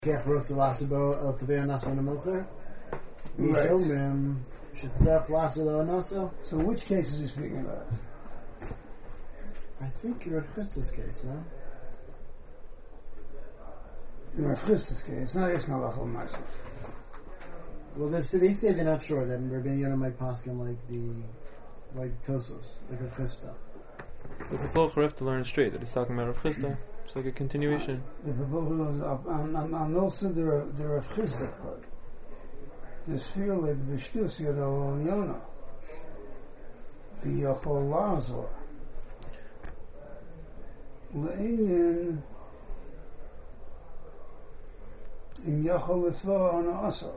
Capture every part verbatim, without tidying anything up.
Kech rotz lasabo el tavei naso nemocher. Right. Yishomrim shetzach lasalo naso. So which case is he speaking about? I think you're Rav Chisda's case, no? In Rav Chisda's case, it's not Yisna Lachal Ma'aseh. Well, they say, they say they're not sure that Rabbi Yonah might pass him like the like Tosos, like Rav Chisda. But the Torah have to learn straight that he's talking about Rav Chisda. It's like a continuation. The proposal is up. I'm, I'm, I'm also the Rav- the Rav Chisda code. This feel like B'shtus Yadal Yonah. V'yachol Lazor. Le'inyan Im Yachol Litzvah Ana Asa.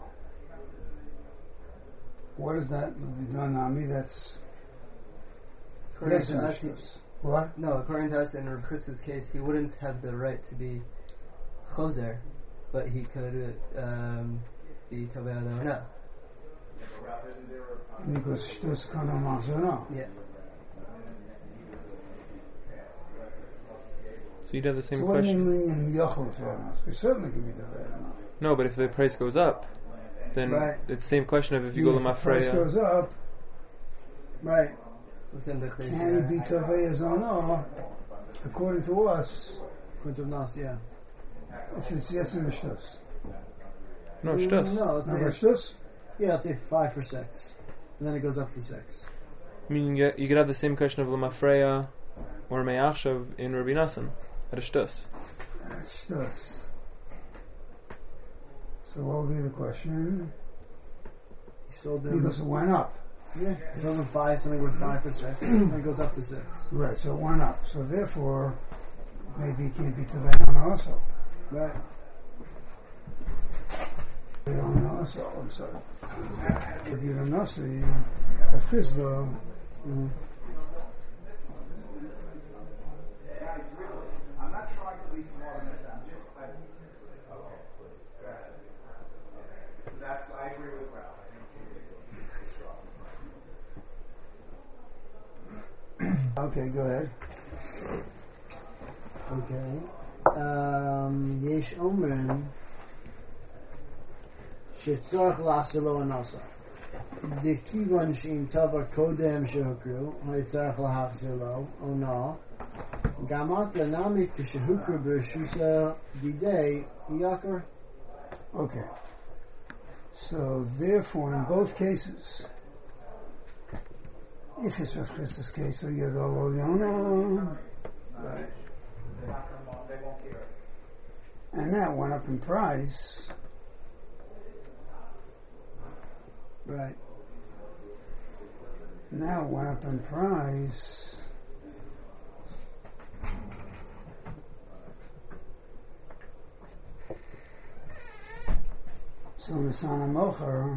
What is that? Nami, that's According yes, to us, B'shtus. What? no, according to us in Rav Chisda's case, he wouldn't have the right to be choser, but he could um, be tovei adonah. Because Shtus Kana Machzorah. Yeah. So you'd have the same So what do you question. mean in Yachol Litzvah? We certainly can be Tovei Adonah. No, but if the price goes up, then Right. it's the same question of if you go If to the price Mafreya. goes up, Right. Within the Chayei can he be Tovei Adonah, according to us, Kuntav Nas, yeah. if it's yes and Shtus? No, Shtus. No, let's Now, say, Shtus? yeah, let's say five for six. And then it goes up to six. I mean, you, get, you could have the same question of Lamafreya or Me'achshav in Rabbi Nassan at a Shtus. Shtus. So what will be the question? He sold them. Because it went up. Yeah, he sold them five, something worth five for six. And it goes up to six. Right, so it went up. So therefore, maybe it can't be Tovei Adonah also. Right. Tovei Adonah also, I'm sorry. Rabbi Nasi, a Chisda, Mm-hmm. I'm not trying to be smart on it. I'm just, I, okay, please, go ahead. So that's, I agree with Ralph. I think it's okay, go ahead. Okay. Um, Yesh Omrin Shetzorach Lasalo Anasa. The Kivon Shim Tava Kodem Shehukru, Haitzarach Lahachzir Lo, Ona. Gamat Lanami Kishehukru Bershusa Bidei Yakar. Okay. So therefore, in both cases, if it's Rav Chisda's case, so you go Yonah, Right. they won't care. and that went up in price. Right. Now it went up in price. So Nisana Mocher,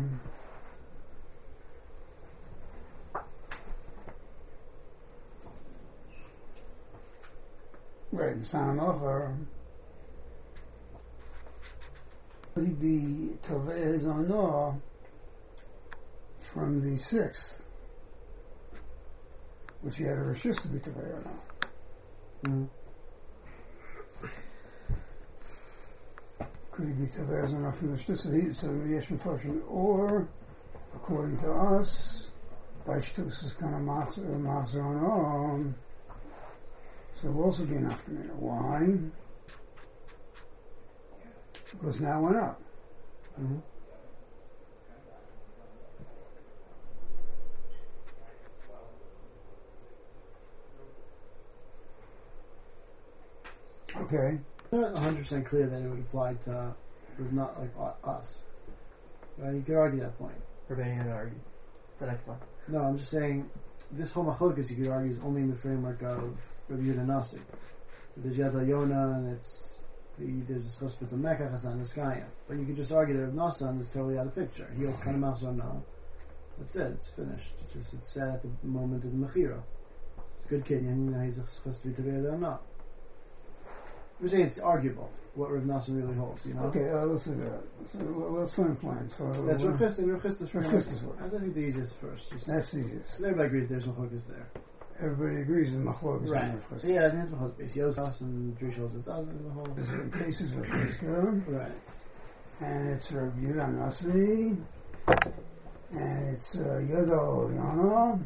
right, Nisana Mocher, would he be Tovei Adonah from the sixth, which he had a rishus to be Tovei Adonah? Mm-hmm. Could he be Tovei Adonah from the Shtus? So he- So Yesh Mefarshim, or according to us, by Shtus is kind of Machzorah. So it will also be an afternoon. Why? Because now it went up. Mm-hmm. Okay. Not one hundred percent clear that it would apply to uh, was not like uh, us. Right? You could argue that point. Rabbi Yonah argues. The next line. No, I'm just saying this whole machlokas you could argue is only in the framework of Rabbi Yehuda Nasi. There's Yad Yonah and it's the, there's a Schospit of Mecca Hasan Niskaya. But you could just argue that Rav Nassan is totally out of the picture. He'll kind of mouse on now. That's it. It's finished. It's just it's set at the moment of the mechira. It's a good kid. And he's supposed to be together or not. I'm saying it's arguable what Rav Nassan really holds. You know. Okay, uh, let's do that. So let's learn plan. So That's uh, Rav Chisda. Rav Chisda's Rav framework. Chisda's word. I think the easiest first. Just, That's easiest. 'cause everybody agrees there's machlokas there. Everybody agrees in Machlokes Right. and Rav Yeah, I think it's machlokas. Yosef and Drishos. It doesn't the whole. There's cases of Chisda. Right. and it's Rabbi Yehuda Nasi, and it's uh, Yodol Yana,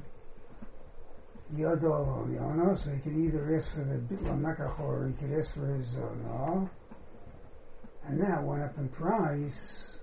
Yodol Yana, so he can either ask for the Bitla Mekach or he could ask for his Zona. And now it went up in price,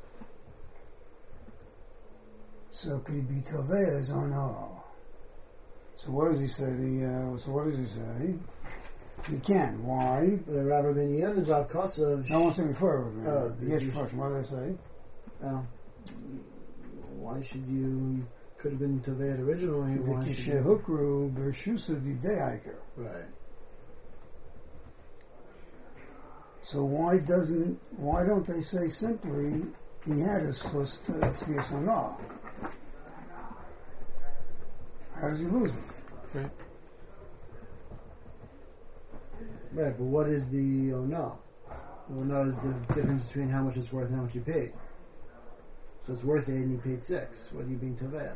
so could he be Tovei Zona? So what does he say? The, uh, so what does he say? He can. Why? The Rabbi Ben Yehuda is Al-Kosav. No, one second before. Oh, the did Yesh you- Farshim, what did I say? Oh. Why should you? You could have been Taved originally. The Why should Kishe you? Hukru Bershusa di Deaiker. Right. So why doesn't? Why don't they say simply he had his chus to to be a sanah? How does he lose it? Right. Right, but what is the Ona? The Ona is the difference between how much it's worth and how much you paid. So it's worth eight and you paid six. What are you being Taved?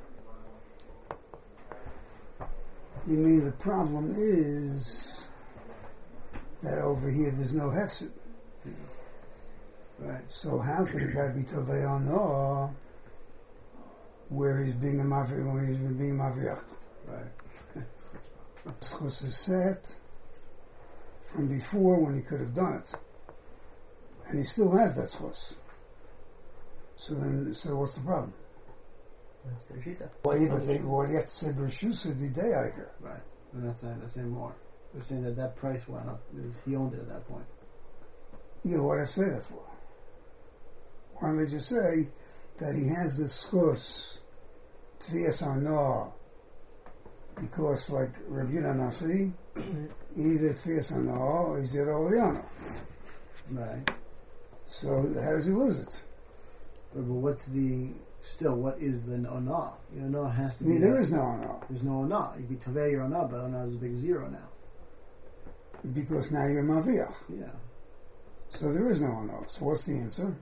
You mean the problem is that over here there's no hefset. Right. So how could a guy be tovei ono where he's being a mavir when he's being a maviach? Right. Schus is set from before when he could have done it, and he still has that schus. So then, so what's the problem? That's their shita. Why, but they, why do you have to say Bershusa di Deaiker? Right. They're not saying, they're saying more. They're saying that that price went up. Because he owned it at that point. Yeah, what do I say that for? Why don't they just say that he has this schus tvias ano because, like Rabbi Yehuda Nasi, either tvias ano or zero liano. Right. So how does he lose it? But, but what's the still? What is the Ona? You know, it has I to be. mean, there that- is no ano There's no Ona. You could Taved your Ona, but Ona is a big zero now. because now you're maviach. Yeah. So there is no ano. So what's the answer?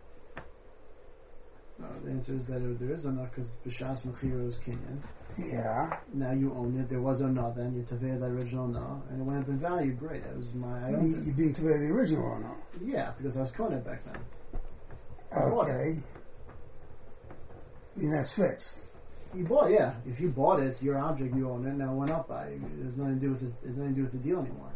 Uh, the answer is that there is Ona because B'Shas Mechira is Kenyan. Yeah, Now you own it. There was Ona then. You Taved the original Ona, and it went up in value. Great. That was my. I you, owned it. you're being today the original ano. Yeah, because I was Kohen back then. I bought it. Okay. And that's fixed. You bought, yeah. If you bought it, it's your object. You own it. Now it went up by. There's nothing to do with it. There's nothing to do with the deal anymore.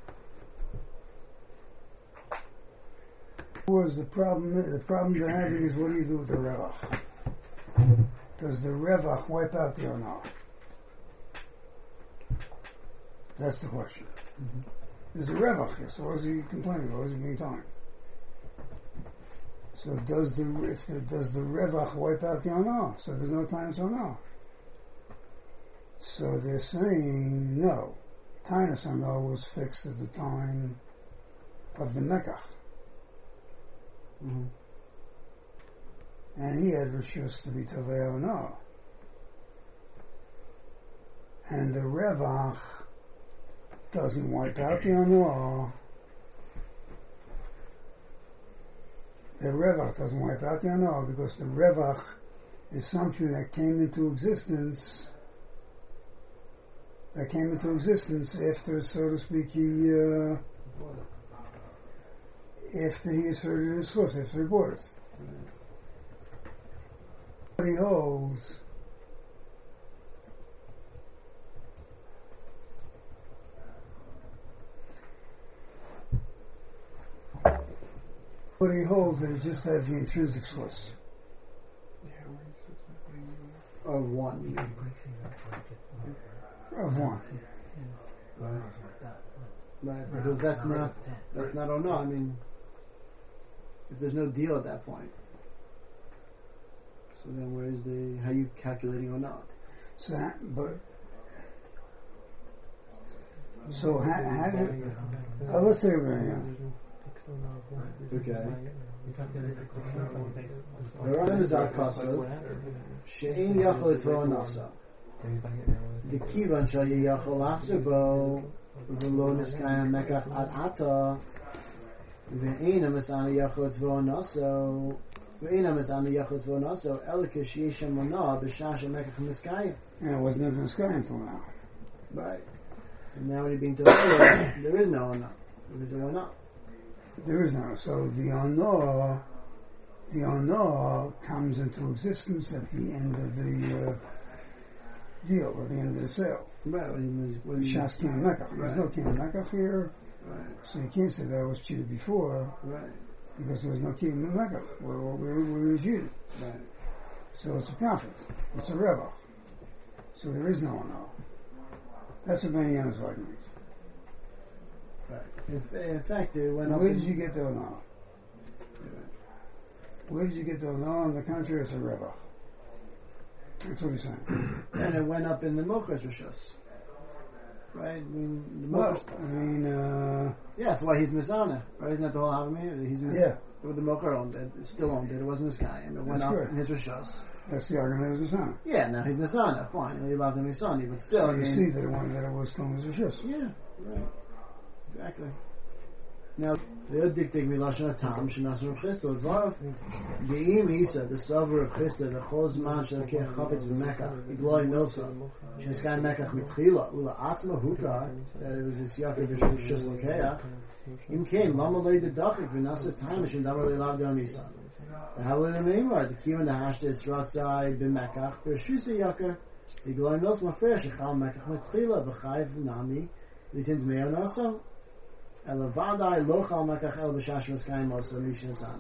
Was the problem? The problem they're having is what do you do with the revach? Does the revach wipe out the ono? That's the question. Mm-hmm. There's a revach here, so what is he complaining about? What is he being telling? So does the if the, does the revach wipe out the ono? So there's no tinus ono. So they're saying no. Tinus ono was fixed at the time of the mekach. Mm-hmm. And he had reshus to be tovei ono. And the revach doesn't wipe out the ono. The revach doesn't wipe out the ono because the revach is something that came into existence. That came into existence after, so to speak, he uh, after he asserted his schus, after he bought it. What he holds what he holds that he just has the intrinsic schus. Of one. Of one. Right, because that's not that's not Ona. I mean, if there's no deal at that point, so then where is the how you calculating Ona? So, that, but so how, how did uh, let's say we're Okay. Rav is Akasav. She'in yachol etvo nasa. The kivan shal yachol achzebo v'lo niskayam mekach ad ata ve'ena mesana yachol etvo nasa ve'ena mesana yachol etvo nasa elikish yeshem mana b'shasha mekach niskayam. and it wasn't even a sky until now. Right. And now when you're being told there is no Ona. There is a Ona. There is no. So the ono the Ono comes into existence at the end of the uh, deal, at the end of the sale. Right, when he was... When he, Shas Kina Mekach. There's Right. no Kina Mekach here, right, so you can't say that I was cheated before, right, because there was no Kina Mekach. We were, we were, we were cheated. right. So it's a profit. It's a revach. So there is no Ono. That's what Benyamin's argument. Right. In, fa- in fact, it went up... Where in- did you get the Ono? Where did you get the Ono? On the contrary, it's a revach. That's what he's saying. And it went up in the Mochers Rishos. Right? I mean, the Well, Mochers... I mean, uh, Yeah, that's why he's Mizana. Right? Isn't that the whole Havamir? He's Mis- yeah, Well, the Mocher owned it. Still owned it. It wasn't his guy. And it went That's up correct. in his Rishos. that's the argument of the son. Yeah, now he's Nisana. Fine. He loved him Nisani. But still, So I you mean... see that it, one, that it was still his rishus. Yeah, right. Exactly. Now, the Diktig Milashon Atam, Shinasur Chistel, Dvarov, Geim Isa, the Sover of Chistel, the Choz Man Shalkeh Chavetz B'Mekach, Igloy Milsa, Sheskai Mekach Mitchila, Ula Atzma Hukar, that it was this Yaakov Shus Lakeach, Im Kain, Lama Lei the Dachik, Vinasa Taimish, and Damar Leilav Del Nisan. The Havli the Meimar, the Kim and the Hashta is Ratzai B'Mekach, Bershusa Yakar, Igloy Milsa Mafresh, Echal Mekach Mitchila, B'Chayv Nami, Litint Meo Nosa, Elavadai lochal makach el b'shashmas kaim osa mishin sana.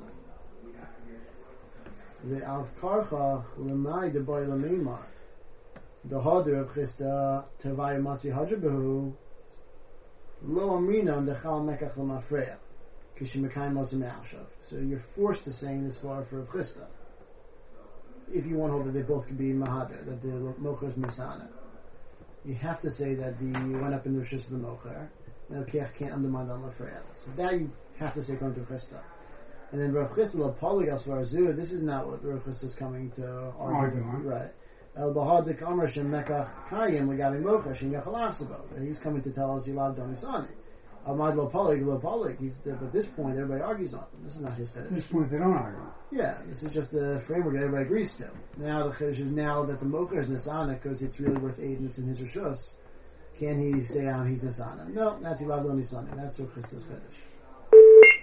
The al farchach lemai de boy lemimar. The harder of Chista tevay matzi hajabehu lo amrina and the chal makach lemafreya kishim kaim osa me'ashav. So you're forced to saying this far for Chista. If you want to hold that they both could be mahader, that the mocher is misana, you have to say that the went up in the rishus of the mocher. And the Kiach can't undermine the Lafreya. So that you have to say going to Chista. And then Rav Chista lo polygas v'arzu. This is not what Rav Chista is coming to argue. Argue, huh? Right. El bahadik amar shem mekach kayim legabi mocha shem yachalav sabo. He's coming to tell us he loved Donisani. Amad lo polig lo polig. He's but at this point everybody argues on him. This is not his At fetish. this point, they don't argue. Yeah, this is just the framework that everybody agrees to. Now the chiddush is now that the mocha is nisana because it's really worth eight and it's in his rishus. Can he say um, he's Nisana? No, that's Ilav Lo Nisana. That's Rav Chista's fetish.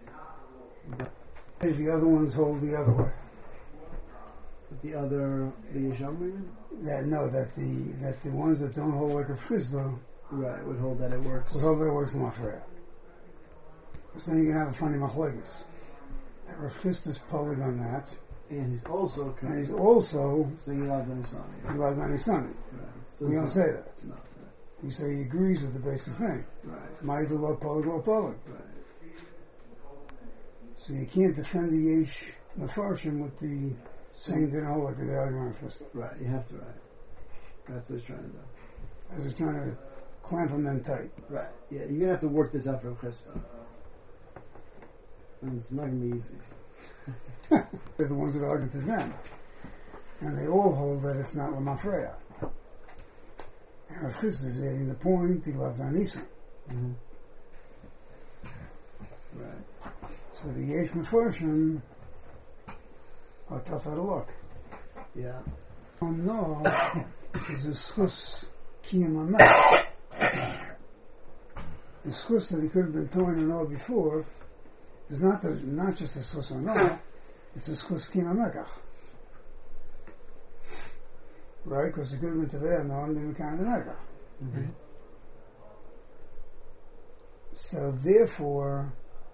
Hey, the other ones hold the other way. But the other, the Yisham women? That no, that the that the ones that don't hold like a Chizda Right, would hold that it works. would hold their works in Mafreya. Because then you can have a funny machlokes. That Rav Chizda's polig on that, And he's also and he's also saying Ilav Lo Nisana. Ilav Nanisani. Right. So We it's don't not- say that. No, We say he agrees with the basic thing. right, Ma'id lo polig lo polig. right, So you can't defend the Yesh Mefarshim with the saying they don't hold like the argument first. right. You have to, right. That's what he's trying to do. As they're trying to clamp them in tight. Right, yeah, you're going to have to work this out for Chista. And it's not going to be easy. They're the ones that argue to them. And they all hold that it's not Lamafreya. And Rav Chizda is adding the point, he loved Anisa. Mm-hmm. Right. So the Yesh Mefarshim are tough out of luck. Yeah. Oh no, is a schus kiyam amet. The schus that he could have been torn and all before is not the, not just a schus or no, it's a schus kiyam amekach. Right? Because it could have been teveh no and been kind of amekach. Mm-hmm. So therefore,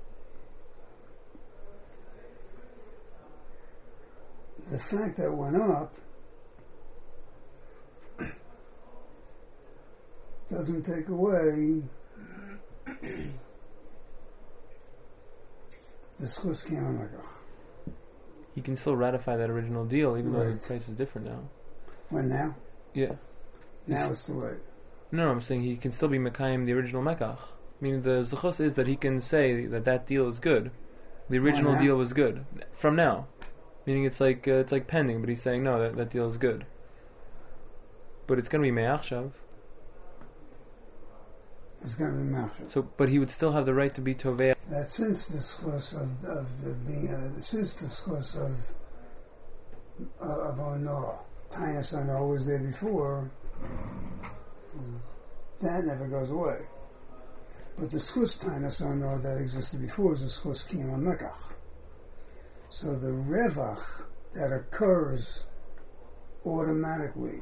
the fact that it went up doesn't take away the schus kiyam amekach. He can still ratify that original deal, even though Right. the price is different now. When now? Yeah. Now He's- it's too late. No, no, I'm saying he can still be Mekayim the original Mekach. Meaning the Zechus is that he can say that that deal is good. The original now? deal was good. From now. Meaning it's like uh, it's like pending, but he's saying no, that, that deal is good. But it's going to be Me'achshav. It's going to be machshir. So, but he would still have the right to be Tovei. That since the schus of, of the being, uh, since the schus of uh, of Ono, Tainus Ono was there before, that never goes away. But the schus Tainus Ono that existed before is the schus kiyam amekach. So the revach that occurs automatically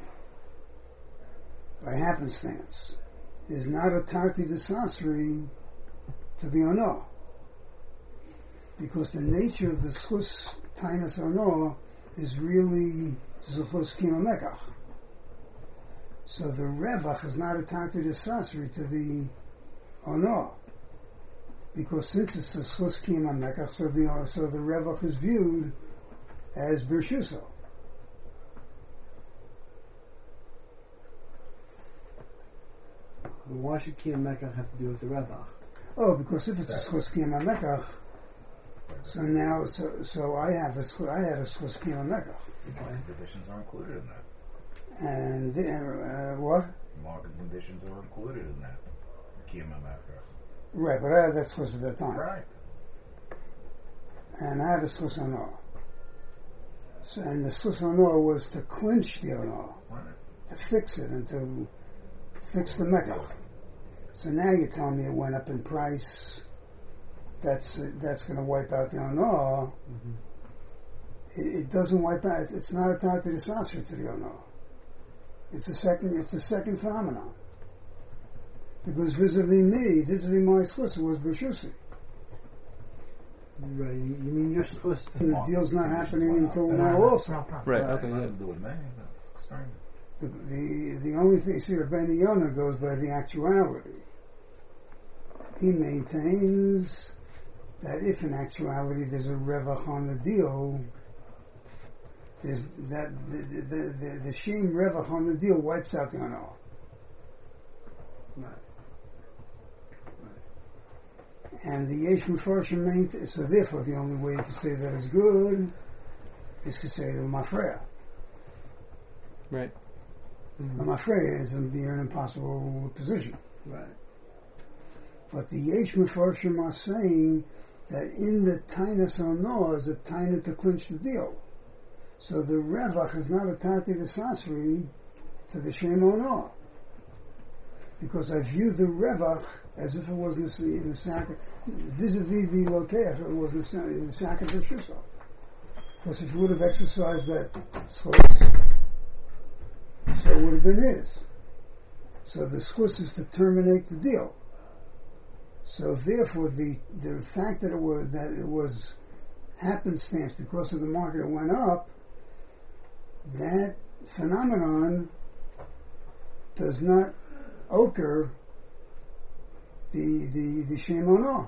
by happenstance is not a tarti desasri to the ono, because the nature of the schus tainas ono is really zuchus kima mekach. So the revach is not a tarti desasri to the ono, because since it's a schus kima mekach, so the so the revach is viewed as birshuso. But why should Kiyam Mekach have to do with the Revach? Oh, because if it's a schus kima mekach, so now so so I have a schus, I had a schus kima mekach, Market conditions are included in that. and the, uh, what? Market conditions are included in that. Kiyama Mekach. Right, but I had that schus at that time, Right. and I had a schus ono. So, and the schus ono was to clinch the ono, Right. to fix it and to fix the mekach. So now you're telling me it went up in price. That's uh, that's going to wipe out the ono. Mm-hmm. It, it doesn't wipe out. It's, it's not a tarti desasri to the ono. It's a second. It's a second phenomenon. Because vis-a-vis me, vis-a-vis my schus was b'shusi. Right, you you mean you're supposed to... And the deal's not happening until now also. Right, Right. okay, Nothing yeah. to do with me. That's extreme. The, the, the only thing, see, Rabbeinu Yonah goes by the actuality. He maintains that if in actuality there's a revach on the deal, there's that the the, the, the, the shame revach on the deal wipes out the ono. Right. And the Yesh Mefarshim maintains, so therefore the only way you can say that is good is to say to Mafreya. Right. The Mafreya is in be an impossible position. Right. But the Yesh Mefarshim are saying that in the Tainas Ono is a Taina to clinch the deal. So the Revach is not a Tarti Desasri to the Shem Ono. Because I view the Revach as if it was in the, in the sack, vis-a-vis the Lokeach, it was in the, in the sack of the Shusha. Because if he would have exercised that schus, so it would have been his. So the schus is to terminate the deal. So therefore, the the fact that it was that it was happenstance because of the market it went up, that phenomenon does not occur the the the shem ono.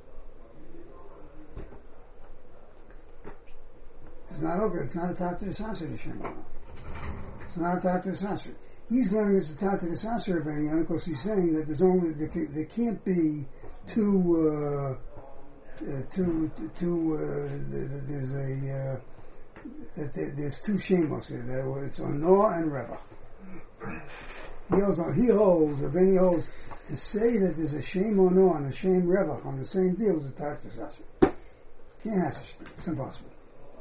It's not occur. It's not a tata desasri the shem ono. It's not a tata desasri. He's learning it's a tata desasri Rabbeinu Yonah because he's saying that there's only there, there can't be two uh, uh, two two. Uh, there's a uh, that there, there's two shemos here. That it's ono and revach. He holds on. He holds. Rabbeinu holds to say that there's a shem ono and a shem revach on the same deal as a tata desasri. Can't have such a thing. It's impossible.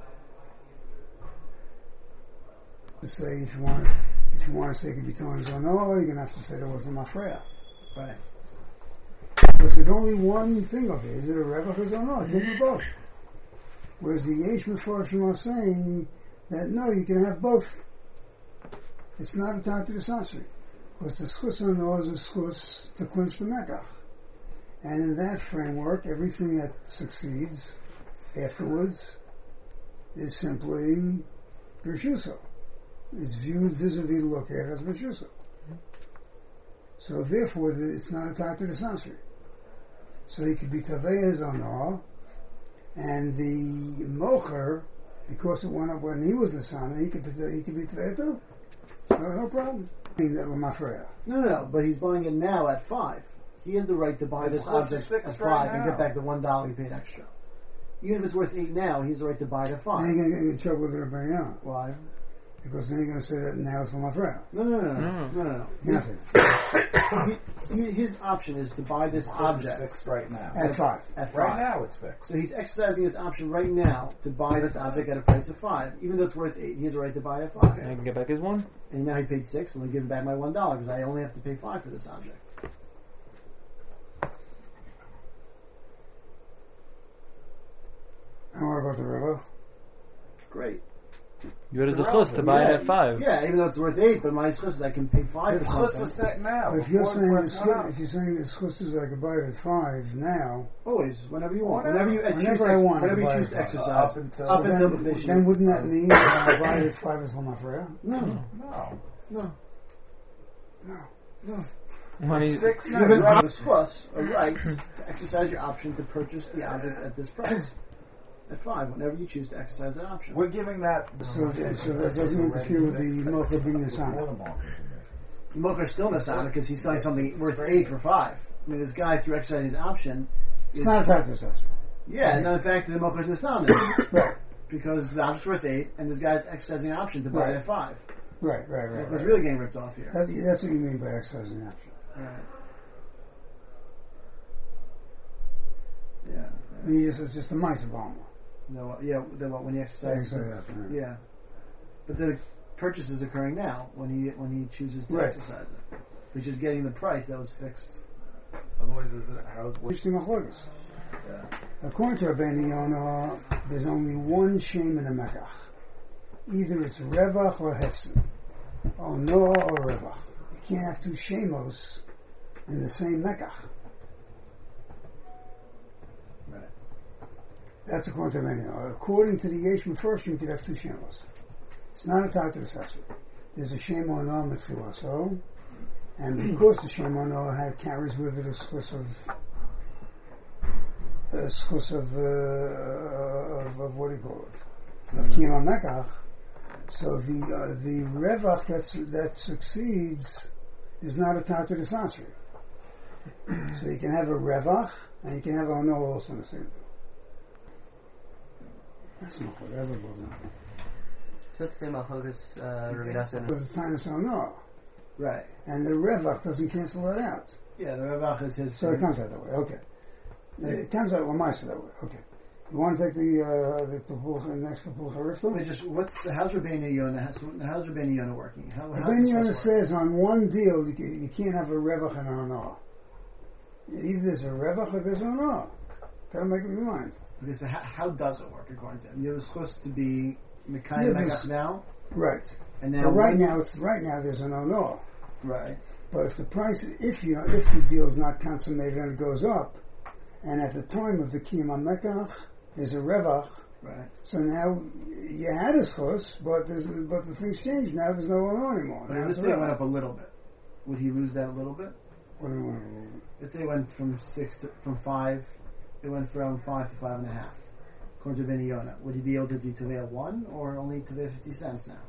To say if you want, if you want to say it could be telling his own, no, you're gonna have to say there wasn't mafreya. Right. Because there's only one thing of it. Is it a revach or no? It can be both. Whereas the Yesh Mefarshim are saying that no, you can have both. It's not a tarti desasri. Because the schus ono is a schus to clinch the mekach. And in that framework, everything that succeeds afterwards is simply birshuso. It's viewed vis-a-vis lokech as birshuso. So therefore, it's not a tarti desasri. So he could be Tavei Zono, and the Mocher, because it went up when he was the son, he could be he could be Tavei too. No, no problem. That was Mafreya. No, no, no. But he's buying it now at five. He has the right to buy The this schus is object at fixed five right and now. get back the one dollar he paid extra. Even if it's worth eight now, he's the right to buy it at five. And you're going to get in trouble with everybody else. Why? Because then you're going to say that now it's for Mafreya. No, no, no, no, No. no, no. no. Nothing. He, he, his option is to buy this Schus is object fixed right now. At five. at Right five. now it's fixed. So he's exercising his option right now to buy this object at a price of five, even though it's worth eight. He has a right to buy it at five. And I can get back his one? And now he paid six, and I'm giving back my one dollar because I only have to pay five for this object. And what what about the river? Great. You had a It's zechus to buy yeah, it at five. Yeah, even though it's worth eight, but my zechus is I can pay five His for chus something. was set now. If you're before saying the the price went schus, up. if you're saying the schus is I could buy it at five now, Always, whenever you want. Whatever. Whenever you choose Whenever to, I want, whenever I you buy choose it to for- exercise. up until Up so until then, the then wouldn't that mean that I buy it at five is Lamafreya? No, no. no, No. no. When It's he- fixed now. You You have have a zechus, a right to exercise your option to purchase the object at this price. At five, whenever you choose to exercise that option. We're giving that. So, that- so that doesn't interfere with the Mocha being the Before Sana. the market condition. Mocha's still Nasana because he's selling something worth eight for five. I mean, this guy, through exercising his option, It's is- not a tax assessment. yeah, and then the fact that the Mocha's Nasana. Right, Because the object's worth eight, and this guy's exercising an option to buy Right. it at five. right, right, right. Mocha's right. really getting ripped off here. That, that's what you mean by exercising option. Right. Yeah. I mean, it's, it's just a mice of alma. No, yeah, then what, when he exercises. Exercise option. Yeah. But the purchase is occurring now when he when he chooses to Right. exercise it. He's just getting the price that was fixed. Otherwise, is it how's what? Interesting machlokes. Yeah. According to Rabbeinu Yonah, there's only one shame in a mekach. Either it's revach or hefsin, or no or revach. You can't have two shemos in the same mekach. Right. That's according to Rabbeinu Yonah. According to the Yeshua first, you could have two shemos. It's not a tar to the sasser. There's a shem on no mitchilaso, and because the shem on no ha- carries with it a schus of a schus of, uh, of of what do you call it? Of kiyam mekach. So the uh, the revach that's, that succeeds is not a tar to the sasser. So you can have a revach and you can have a ono also in the same. That's not what that's what goes into. So it's the Malchogas uh, Rabbi Nassan. Because the tinus ono, Right. and the revach doesn't cancel that out. Yeah, the Ravach is his. So it comes out that way. Okay, it comes out Lamaisa that way. Okay, you want to take the uh, the Papulcha, next Papulcha Wait, Rifta? just what's how's Rabbeinu Yonah? How's, how's Rabbeinu Yonah working? How, how's Rabbeinu this Yonah work? says on one deal you, can, you can't have a revach and an ono. Either there's a revach or there's an ono. Got to make up your mind. Okay, so how, how does it work according to him? You have supposed to be Yeah, Mekayim there's- Megach now, Right. and now But right when- now it's right now there's an ono. right? But if the price, if you know, if the deal's not consummated and it goes up, and at the time of the kiyam mekach, there's a revach. Right. So now you had a schus, but there's but the things changed. Now there's no ono anymore. But Now let's it's say a it went revach. up a little bit. Would he lose that a little bit? What do you want to Let's say it went from six to from five. It went from five to five and a half. According to Rabbeinu Yonah, would he be able to do Tavea one or only Tavea fifty cents now?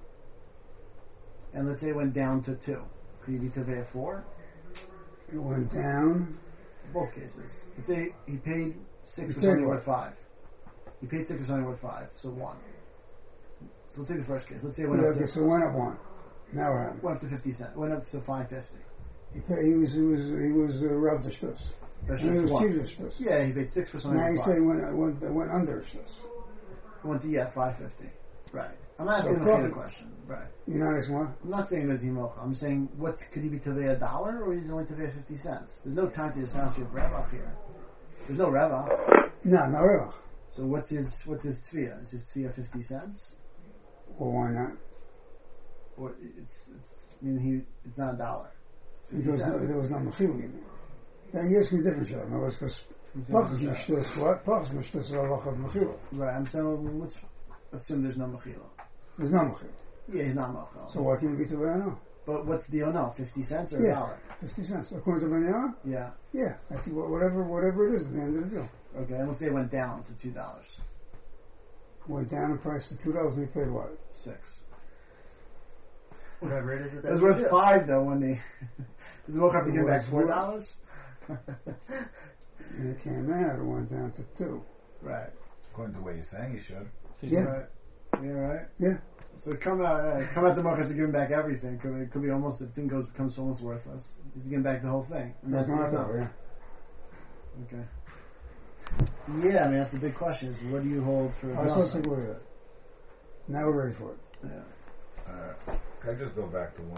And let's say it went down to two. Could he be Tavea four? It went down. Both cases. Let's say he paid six He was paid only what? worth five. He paid six was only worth five, so one. So let's take the first case. Let's say it went Yeah, up okay, to so it went up one. Now what happened? went up to fifty cents. Went up to five fifty. He, paid, he was he was he was uh, rubbed the shtus. That's And he was just one. cheated the shtus. Yeah, he paid six for something. Now you worth say five. it went it went, it went under shtus. Went to yeah five fifty. Right. I'm not So asking the profit- question. Right. You know this one? I'm not saying there's Yimocha. I'm saying what's could he be Tavei a dollar or is he only Tavei fifty cents? There's no time to sound of Revach here. There's no Revach. No, no revach. So what's his what's his Tvia? Is his Tvia fifty cents? Well, why not? Or it's it's I mean he it's not a dollar. It's Because fifty no, cents. there was no mechila. Now you ask me a different shot. No, it's because pachas mishtus what? Pachas mishtus revach of mechila. Right, I'm saying well, let's assume there's no Mechila. There's no mechila. Yeah, he's not Mechila. So why can't it be to now? But what's the deal now? Fifty cents or a Yeah. dollar? Fifty cents. According to Banyana? Yeah. Yeah. I think wha- whatever whatever it is at the end of the deal. Okay, and let's say it went down to two dollars. Went down in price to two dollars and we paid what? Six. Whatever it is. It was worth five though when they does the Mocha have to It give back was four worth- dollars? And it came out, it went down to two. Right. According to what you're saying, you should. Yeah. Right. Yeah, right. Yeah. So come out, uh, come out the Mocha to give him back everything. Could, it could be almost if the thing goes becomes almost worthless. He's giving back the whole thing. And that's That's not the that, amount. yeah. Okay. Yeah, I mean that's a big question. Is what do you hold for? All right, so let's Nelson? take a look at that. Now we're ready for it. Yeah. Uh, can I just go back to one